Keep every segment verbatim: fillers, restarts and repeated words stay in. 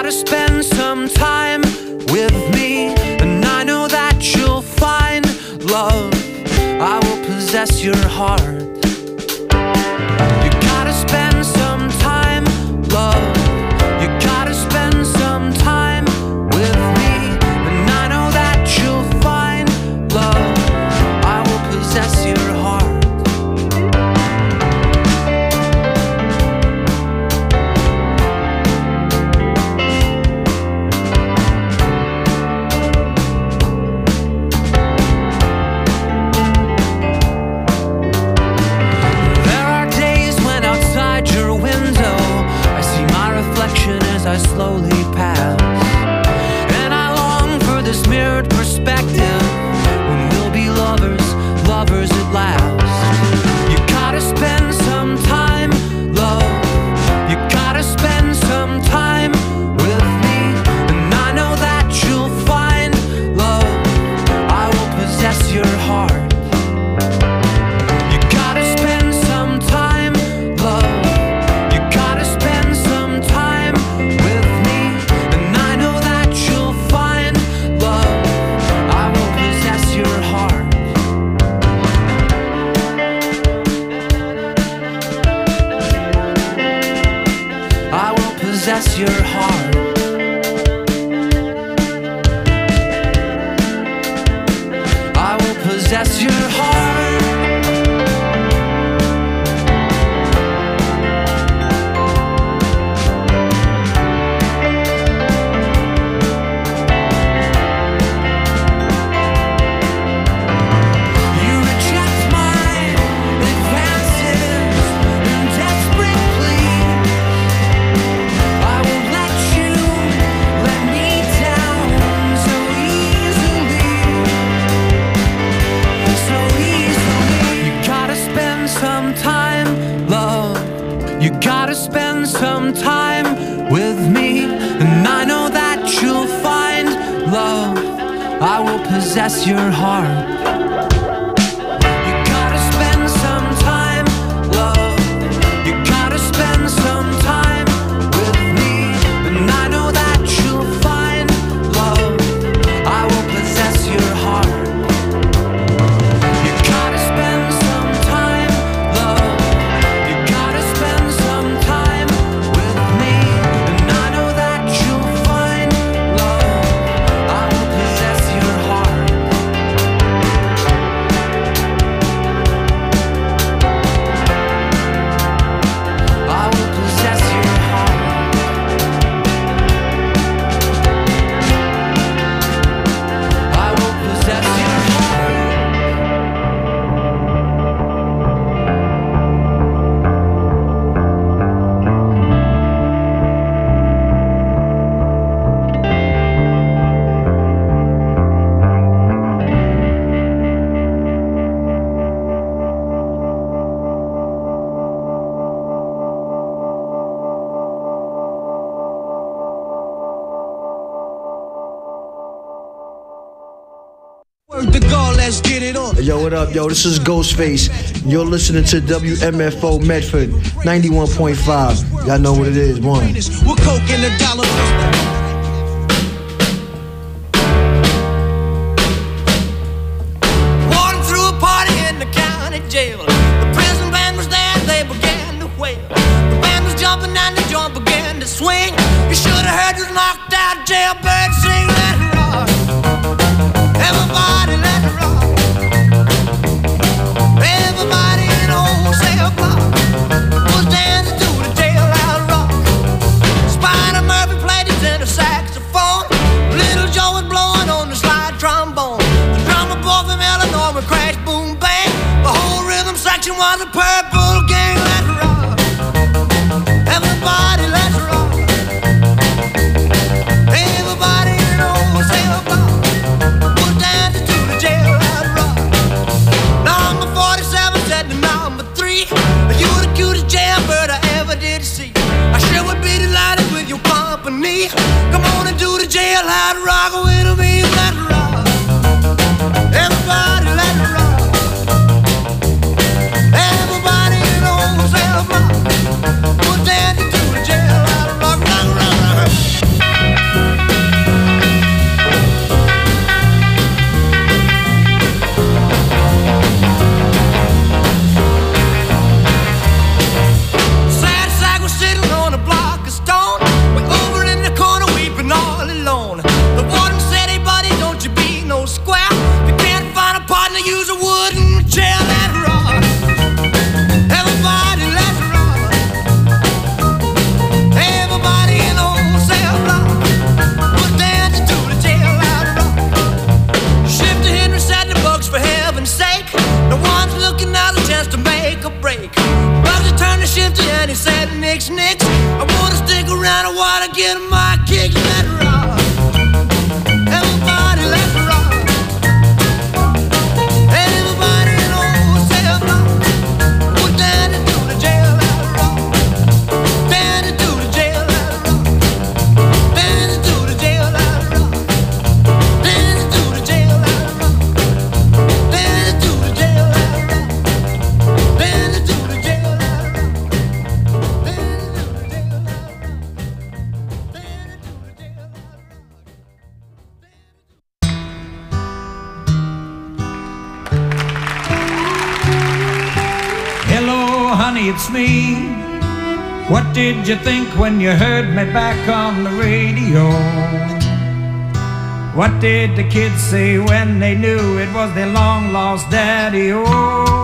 gotta spend some time with me, and I know that you'll find love. I will possess your heart. You gotta spend some time, love. You gotta spend some time with me, and I know that you'll find love. I will possess your heart. I slowly pass, and I long for this mirrored perspective when we'll be lovers, lovers at last. You gotta spend some time, love. You gotta spend some time with me, and I know that you'll find love. I will possess your heart. You gotta spend some time, love. You gotta spend some time with me, and I know that you'll find love. I will possess your heart. I will possess your heart. I will possess your heart. You gotta spend some time with me, and I know that you'll find love. I will possess your heart. You gotta spend some time, love. You gotta spend some time with me, and I know that you'll find love. I will possess your heart. You gotta spend some time, love. You gotta spend some time with me, and I know that you'll find love. I will possess your heart. I will possess your heart. I will possess your heart. Word to God, let's get it on. Hey, yo, what up, yo? This is Ghostface. You're listening to W M F O Medford ninety-one point five. Y'all know what it is, one. We're coke in the dollar. Walking through a party in the county jail. The prison band was there, they began to wail. The band was jumping and the joint began to swing. You should have heard this knocked out jailbird sing. Let it rock. Everybody let it rock. Everybody in the wholesale block was dancing to the jailhouse rock. Spider Murphy played his tenor saxophone. Little Joe was blowing on the slide trombone. The drummer boy from Illinois would crash, boom, bang. The whole rhythm section was a purple gang. Let it rock. Everybody let it rock. Everybody in the wholesale block was dancing to the jailhouse rock. Number forty-seven said to number three, you were the cutest jailbird I ever did see. I sure would be delighted with your company. Come on and do the jailhouse rock with me. Let it rock. Everybody let it rock. Everybody in the wholesale block was dancing to the jailhouse rock. Rock, rock, rock. kick that rock. Everybody let's rock. Everybody in old cell block. Put Danny to the jail, let rock. Danny to the jail, let rock. Danny to the jail, let rock. Danny to the jail, let rock. Danny to the jail, let rock. Danny to the jail, let rock. Hello, honey, it's me. What did you think when you heard me back on the radio? What did the kids say when they knew it was their long-lost daddy? Oh,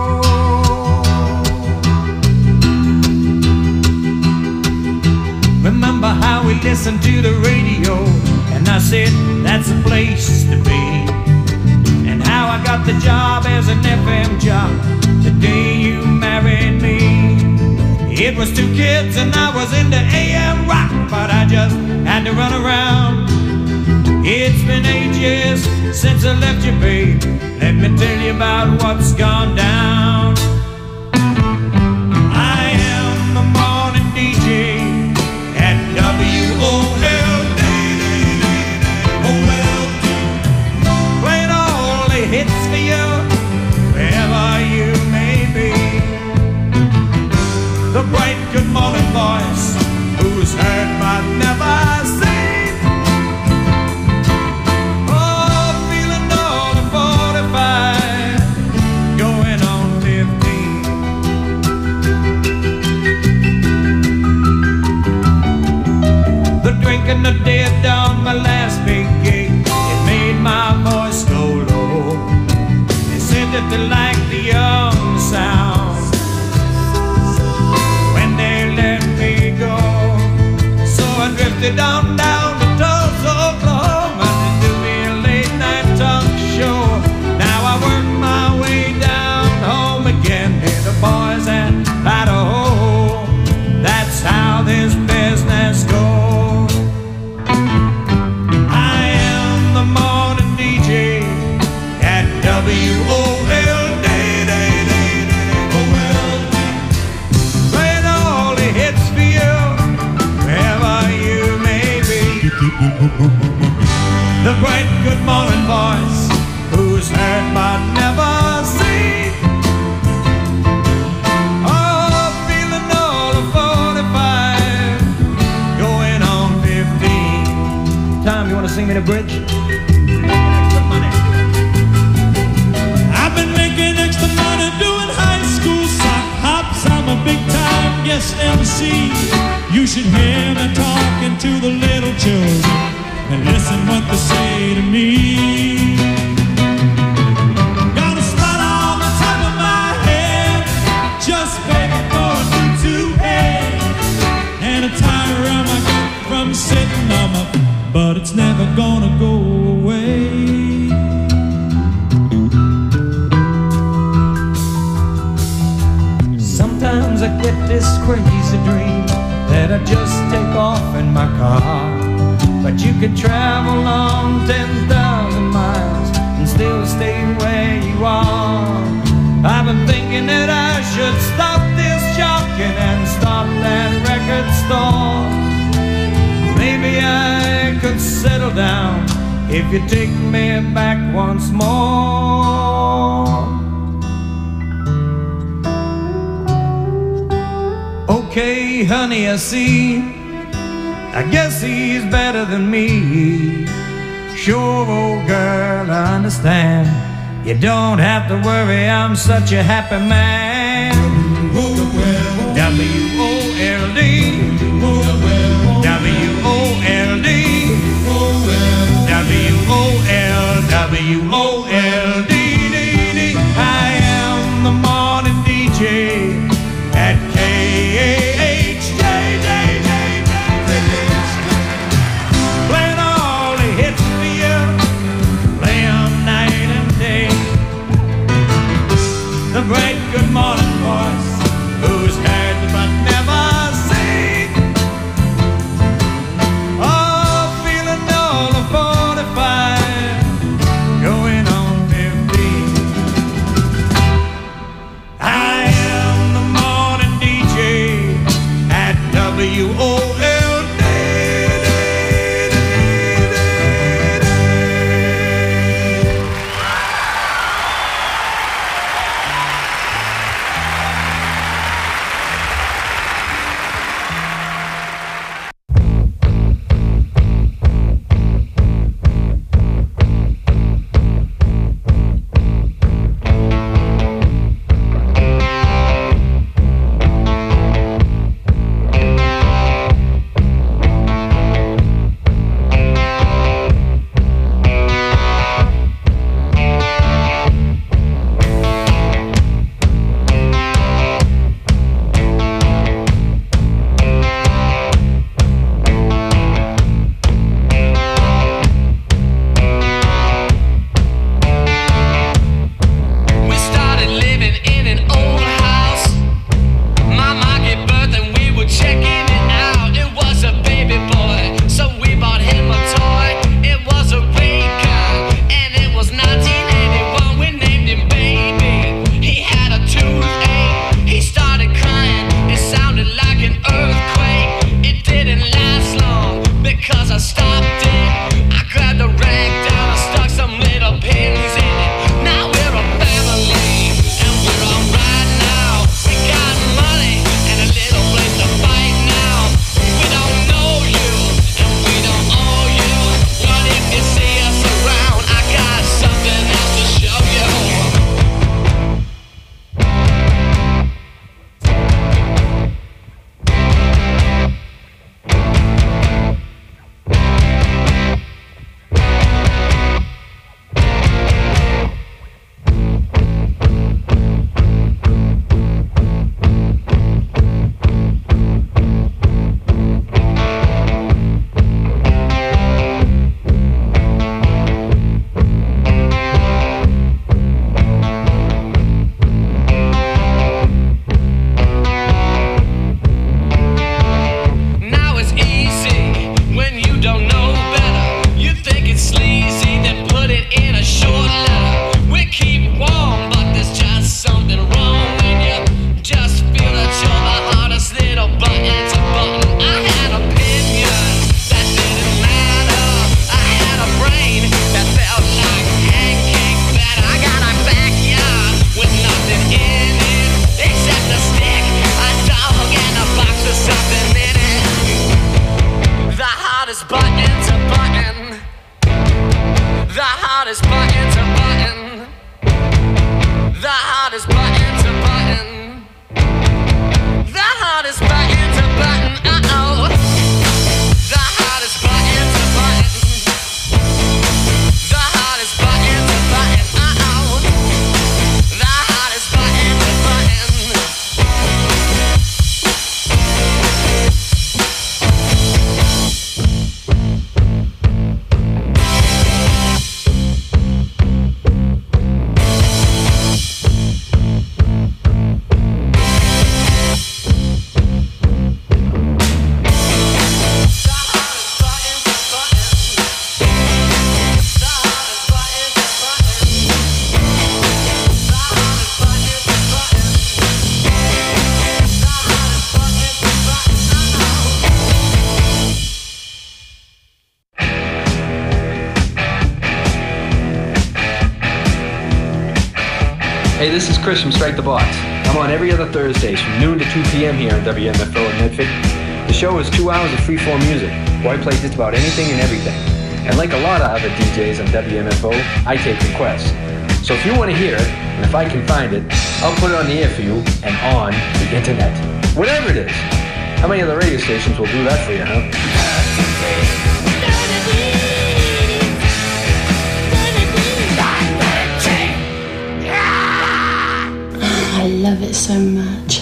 remember how we listened to the radio, and I said that's a place to be, and how I got the job as an F M jock the day you married me. It was two kids and I was into A M rock, but I just had to run around. It's been eight years since I left you, babe. Let me tell you about what's gone down. I am the morning D J at W O L D. Playing all the hits for you, wherever you may be. The bright good morning voice, who's heard but never seen. Oh, feeling all the forty-five, going on fifteen. The drinking the dead down my last big gig, it made my voice go low. They said that they liked the young sound when they let me go. So I drifted down down to Tulsa, Oklahoma, to do me a late night talk show. Now I work my way down home again, hear the boys at Idaho. That's how this business goes. I am the morning D J at W O L D. Playing all the hits for you, wherever you may be. The bright good morning voice, who's heard but never seen. Oh, feeling all of forty-five, going on fifteen. Tom, you want to sing me the bridge? Extra money. I've been making extra money doing high school sock hops. I'm a big time guest M C. You should hear me talking to the little children and listen what they say to me. Got a spot on the top of my head, just begging for a new two-head, and a tire around my gut from sitting on my, but it's never gonna go away. Sometimes I get this crazy dream that I just take off in my car, but you could travel on ten thousand miles and still stay where you are. I've been thinking that I should stop this jockeying and stop that record store. Maybe I could settle down if you take me back once more. Okay, honey, I see, I guess he's better than me. Sure, old girl, I understand. You don't have to worry, I'm such a happy man. W O L D, W O L D, W O L, W O L D, I am the morning D J at K A H J J J J. Playing all the hits for you, play 'em night and day. The bright good morning voice, who's heard but never seen. button to button. The hardest button to button. The hardest button to button. The hardest button to button. Uh-oh. The hardest button to button. The hardest button to button. Uh-oh. The hardest button to button. Hey, this is Chris from Strike the Box. I'm on every other Thursdays from noon to two p.m. here on W M F O in Medford. The show is two hours of free-form music, where I play just about anything and everything. And like a lot of other D Js on W M F O, I take requests. So if you want to hear it, and if I can find it, I'll put it on the air for you and on the internet. Whatever it is. How many other radio stations will do that for you, huh? I love it so much.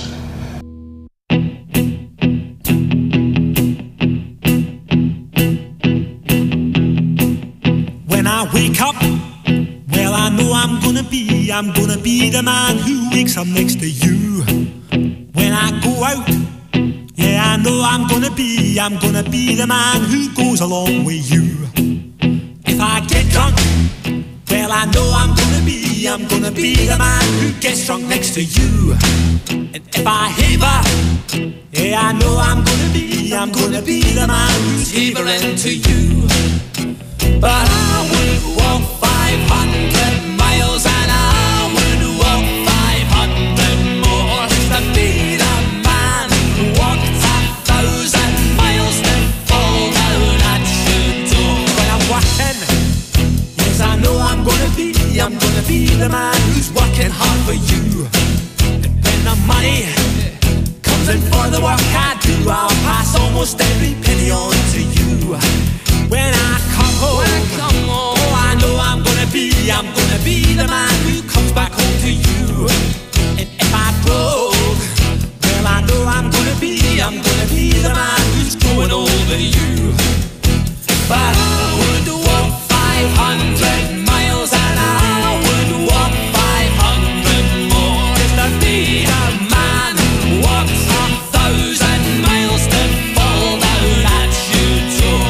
When I wake up, well, I know I'm gonna be, I'm gonna be the man who wakes up next to you. When I go out, yeah, I know I'm gonna be, I'm gonna be the man who goes along with you. If I get drunk, well, I know I'm gonna be, I'm gonna be the man who gets drunk next to you. And if I haver, yeah, I know I'm gonna be, I'm gonna be the man who's havering to you. But I would walk five hundred miles and I would walk five hundred more just to be the man who walked a thousand miles to fall down at your door. When I'm walking, yes, I know I'm gonna be, I'm gonna be the man who's working hard for you. And when the money comes in for the work I do, I'll pass almost every penny on to you. When I come home, when I come home, oh, I know I'm gonna be, I'm gonna be the man who comes back home to you. And if I broke, well, I know I'm gonna be, I'm gonna be the man who's growing over you. But I would walk five hundred miles and I would walk five hundred more just to be the man who walks a thousand miles to fall down at your door.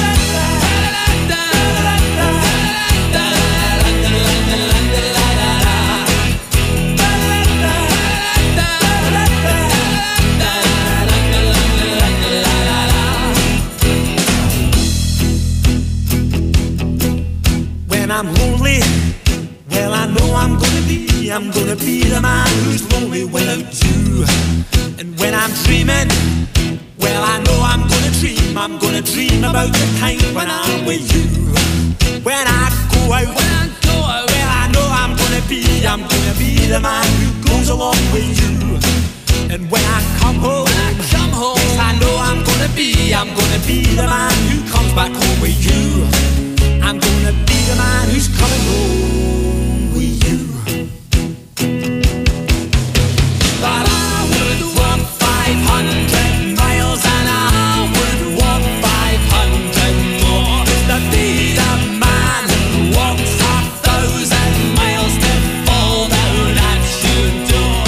When I'm lonely, well, I know I'm gonna be, I'm gonna be the man who's lonely without you. And when I'm dreaming, well, I know I'm gonna dream, I'm gonna dream about the time when I'm with you. When I go out, when I go out, well, I know I'm gonna be, I'm gonna be the man who goes along with you. And when I come home, when I come home, yes, I know I'm gonna be, I'm gonna be the man who comes back home with you. I'm gonna be the man who's coming home with you. But I would walk five hundred miles and I would walk five hundred more just to be the man who walks a thousand miles to fall down at your door.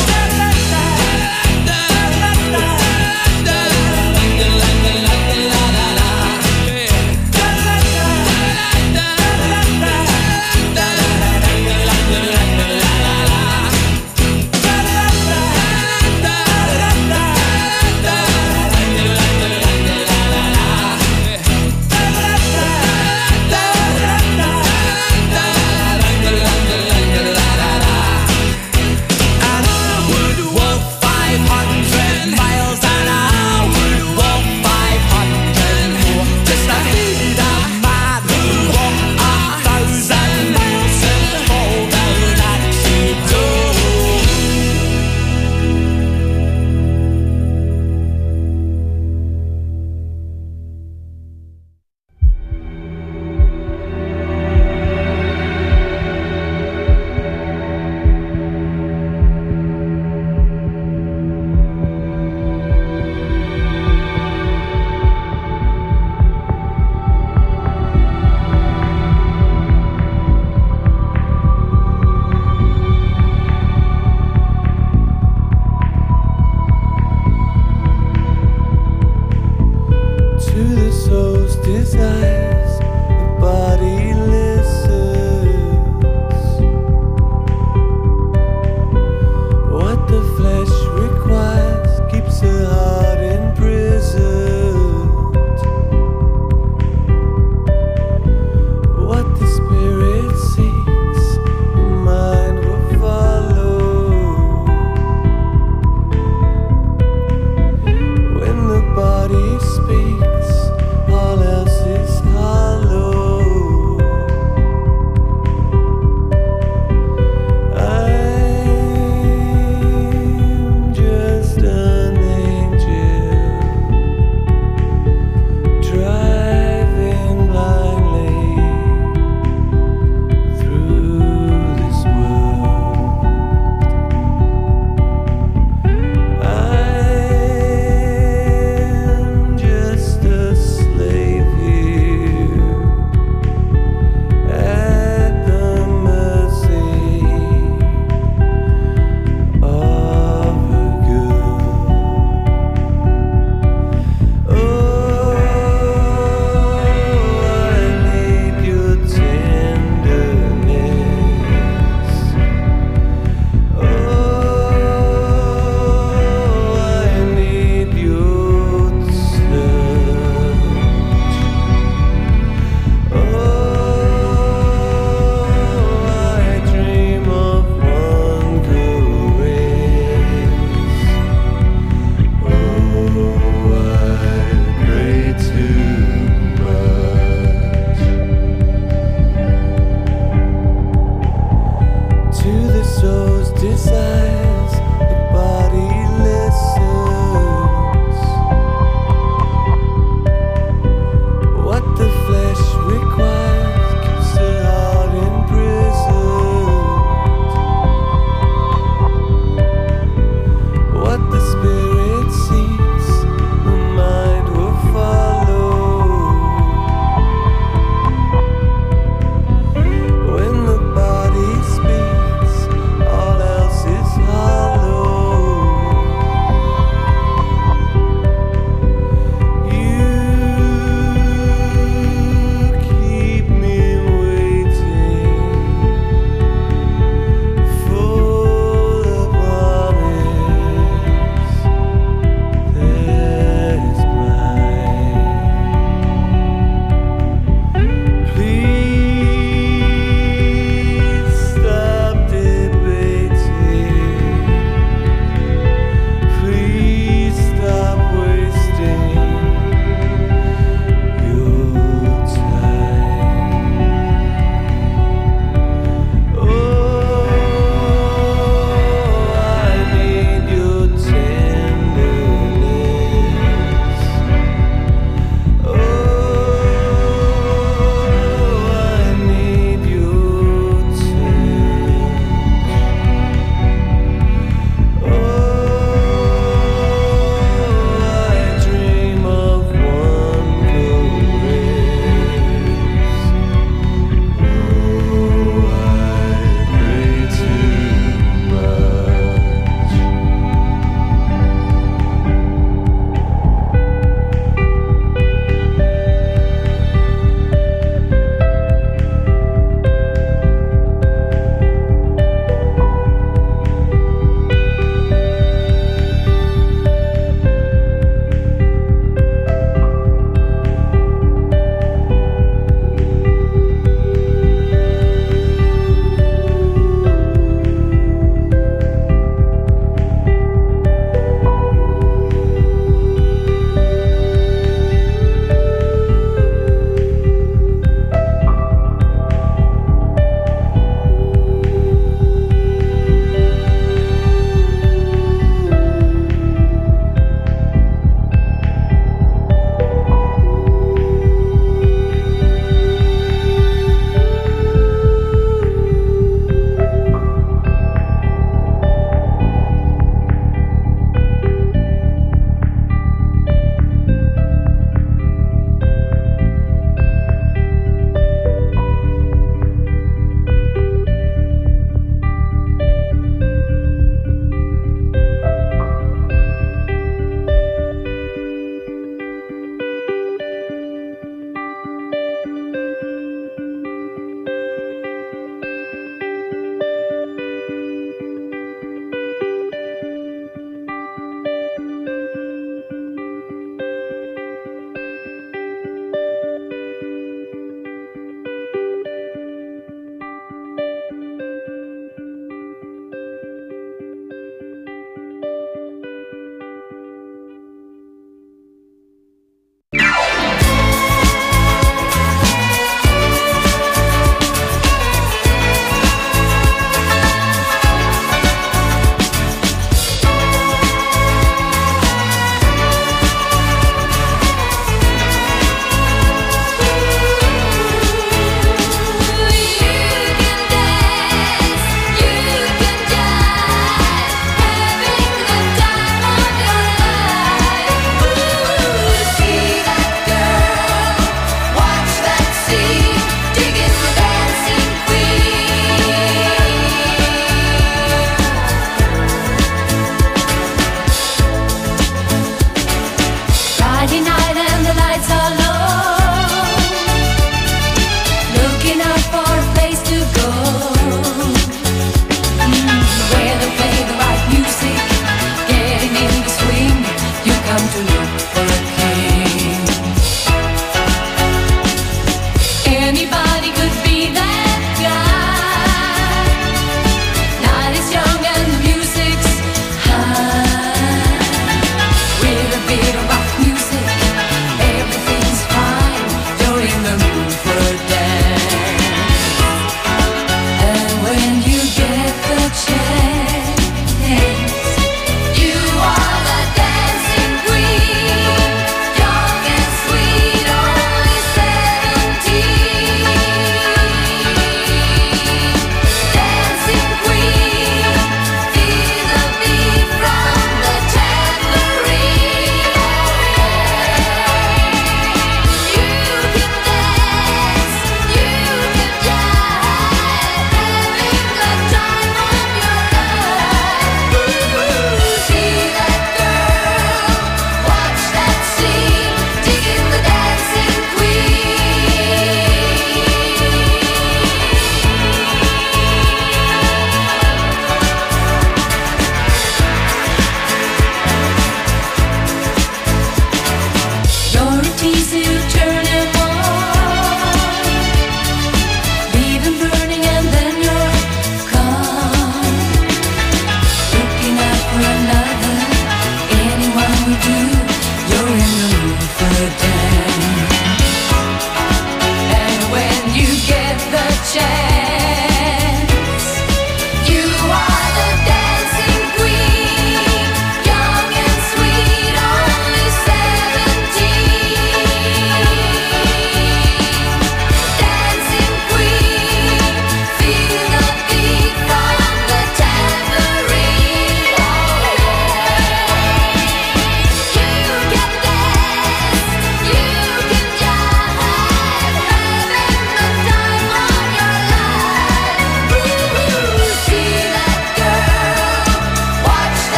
Anybody could be that guy. Night is young and the music's high. With a bit of rock music, everything's fine. You're in the mood for a dance. And when you get the chance, you are the dancing queen. Young and sweet, only seventeen.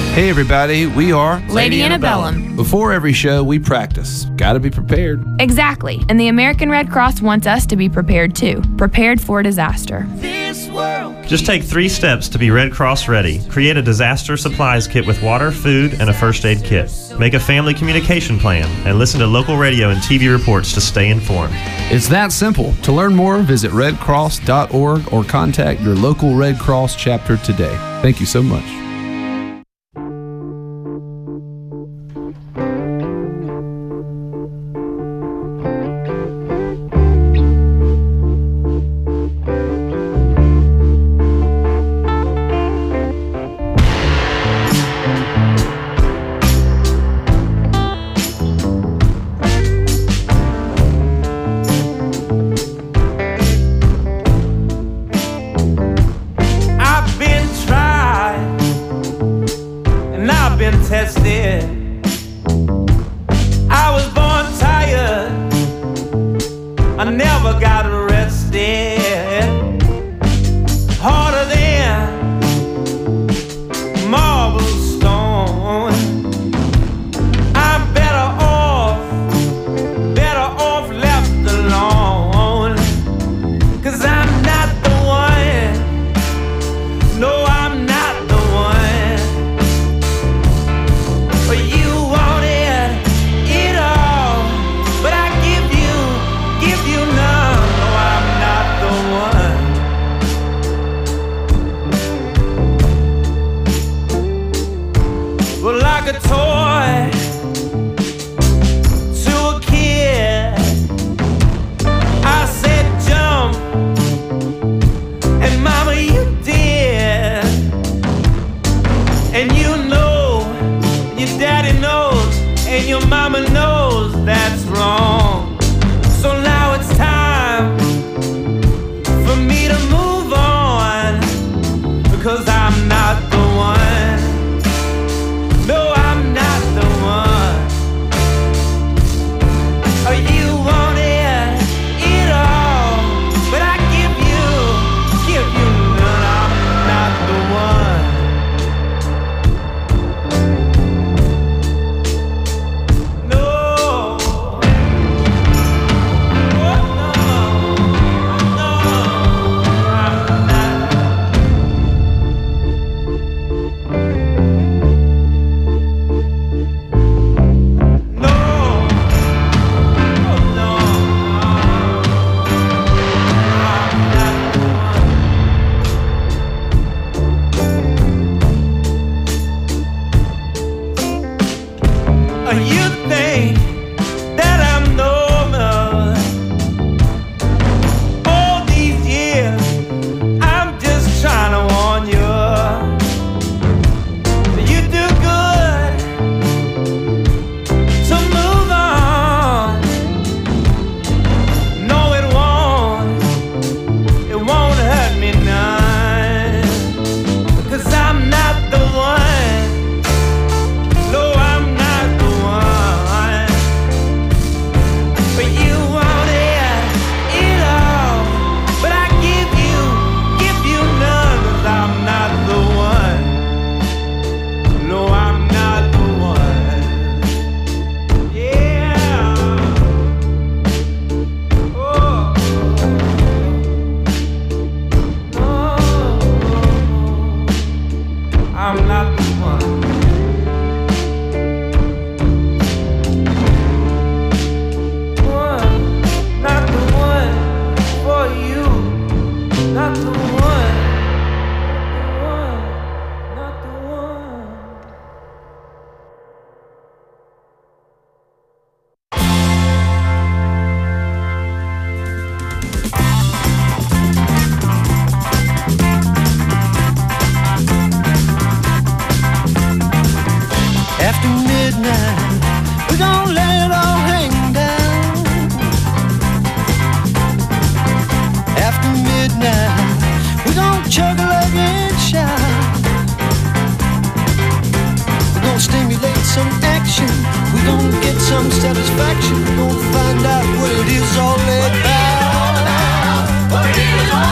Hey everybody, we are Lady Antebellum. Before every show, we practice. Gotta be prepared. Exactly. And the American Red Cross wants us to be prepared too. Prepared for disaster. Just take three steps to be Red Cross ready. Create a disaster supplies kit with water, food, and a first aid kit. Make a family communication plan and listen to local radio and T V reports to stay informed. It's that simple. To learn more, visit red cross dot org or contact your local Red Cross chapter today. Thank you so much.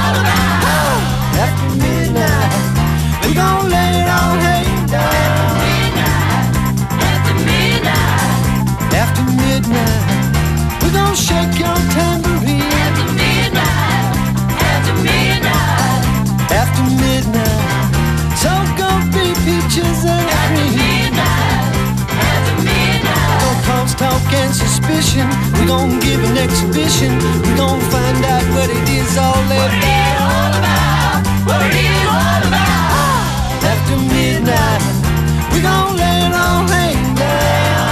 After midnight, we gon' lay it all hang down. peaches and cream. Don't cause talk and suspicion. We gon' give an exhibition. We gon' find out what it is all about. What it is all about. After midnight, we gon' let it all hang down.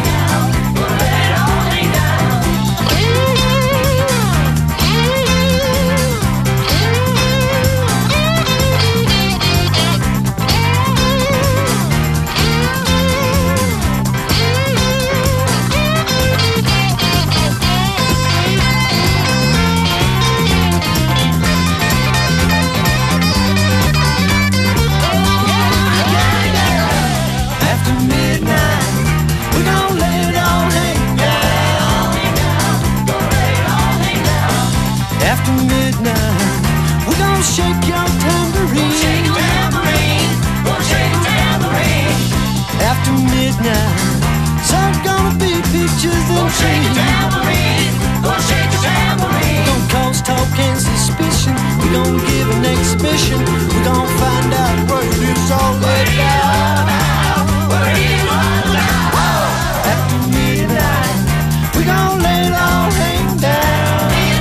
Shake your tambourine. Shake your tambourine. Gonna shake your tambourine. After midnight, so it's gonna be pictures and trees. Shake your tambourine. Gonna shake your tambourine. Don't cause talk and suspicion. We gon' give an exhibition. We gon' find out what it is all about. What it is all about. After midnight, we gon' let it all hang down.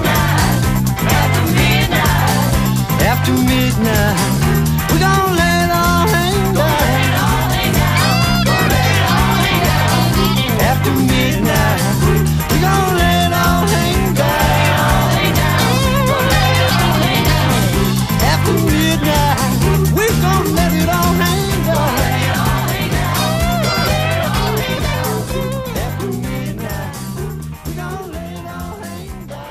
After midnight, we gon' let it all hang down. After midnight, we gon' let it all hang down. After midnight, we gon' let it all hang down. After midnight, we gon' let it all hang down.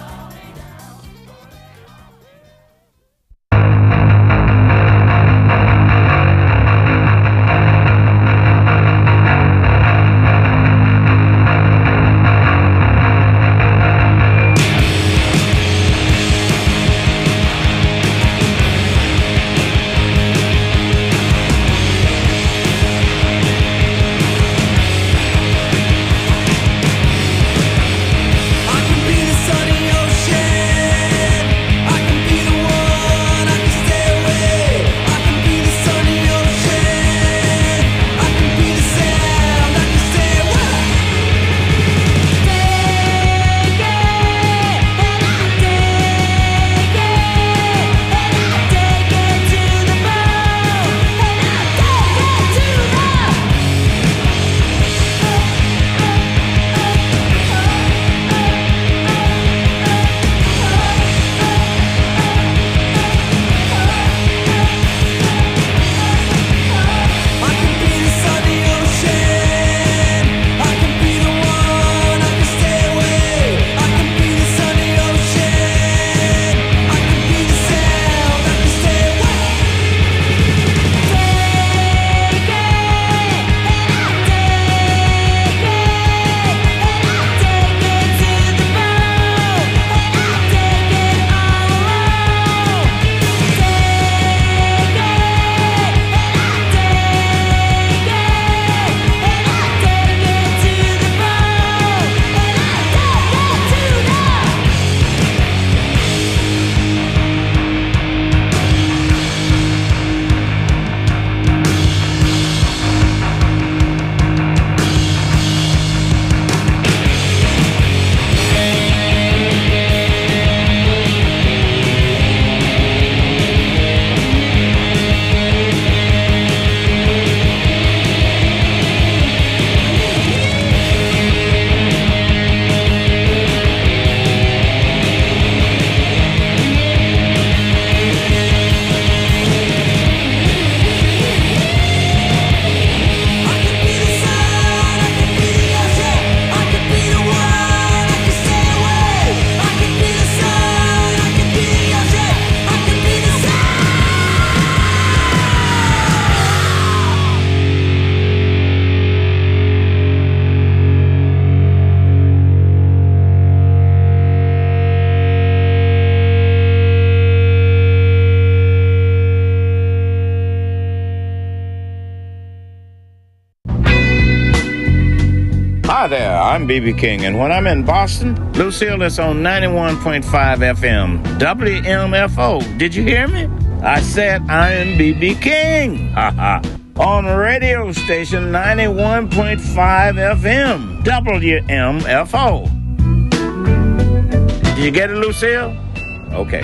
Hi there, I'm B B King, and when I'm in Boston, Lucille is on ninety-one point five F M, W M F O. Did you hear me? I said I'm B B King. Ha ha. on radio station ninety-one point five F M, W M F O. Did you get it, Lucille? Okay.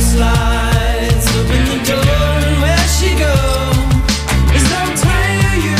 Open the door and where she go? There's no time to use.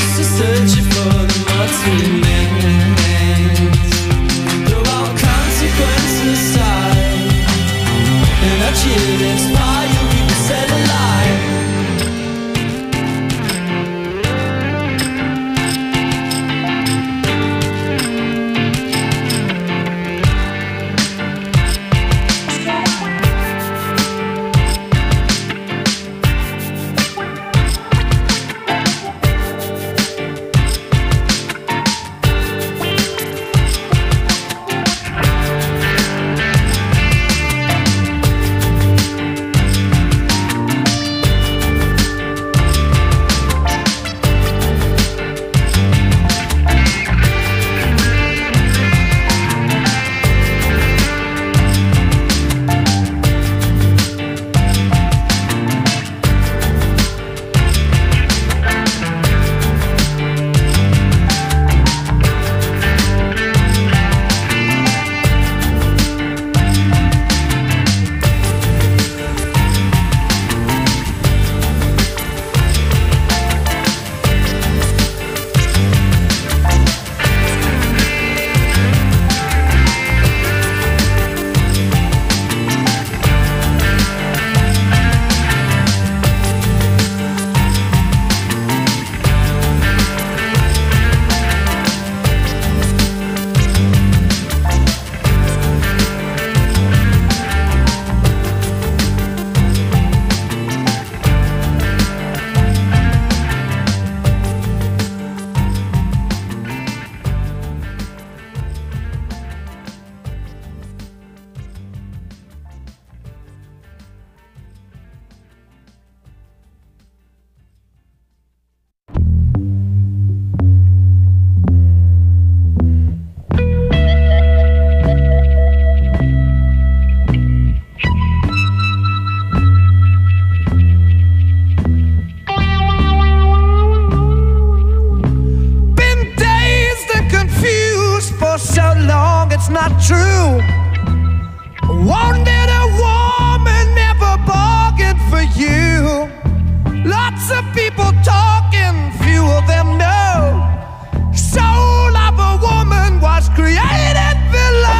true. Wanted a woman, never bargained for you. Lots of people talking, few of them know. Soul of a woman was created below.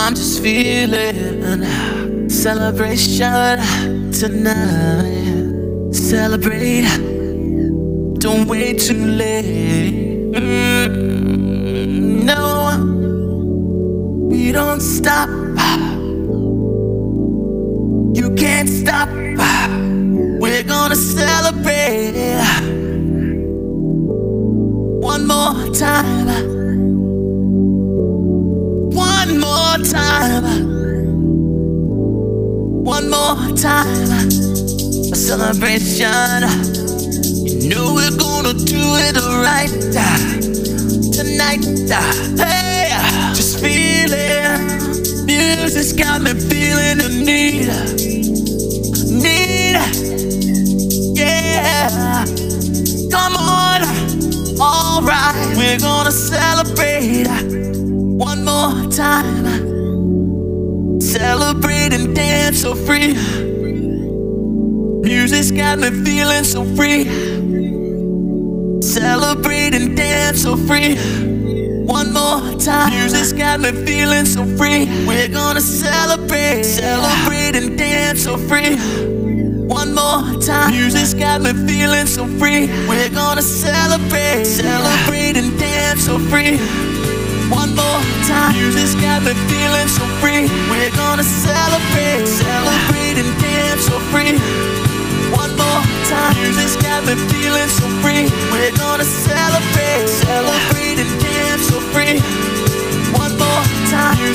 I'm just feeling celebration tonight. Celebrate, don't wait too late. Mm, no, we don't stop. You can't stop. We're gonna celebrate one more time. One more time. One more time. A celebration. You know we're gonna do it right tonight. Hey, just feeling. Music's got me feeling the need. Need. Yeah. Come on. Alright, we're gonna celebrate one more time. Celebrate and dance so free. Music's got me feeling so free. Celebrate and dance so free. One more time. Music's got me feeling so free. We're gonna celebrate. Celebrate and dance so free. One more time. Music's got me feeling so free. We're gonna celebrate. Celebrate and dance so free. One more time. Music's got me feeling so free. We're gonna celebrate. Celebrate and dance so free. One more time. Music's got me feeling so free. We're gonna celebrate. Celebrate and dance so free. One more time.